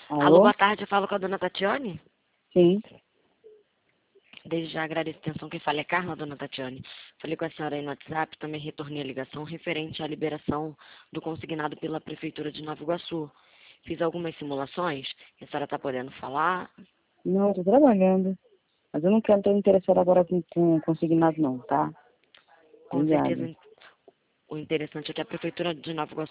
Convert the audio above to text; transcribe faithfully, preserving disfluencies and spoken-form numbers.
Alô, boa tarde, eu falo com a dona Tatiane. Sim. Desde já agradeço a atenção. Quem fala é Carla, dona Tatiane. Falei com a senhora aí no WhatsApp, também retornei a ligação referente à liberação do consignado pela Prefeitura de Nova Iguaçu. Fiz algumas simulações, a senhora está podendo falar? Não, eu tô trabalhando. Mas eu não quero, tô interessada agora com, com consignado não, tá? Com Obrigada. certeza, o interessante é que a Prefeitura de Nova Iguaçu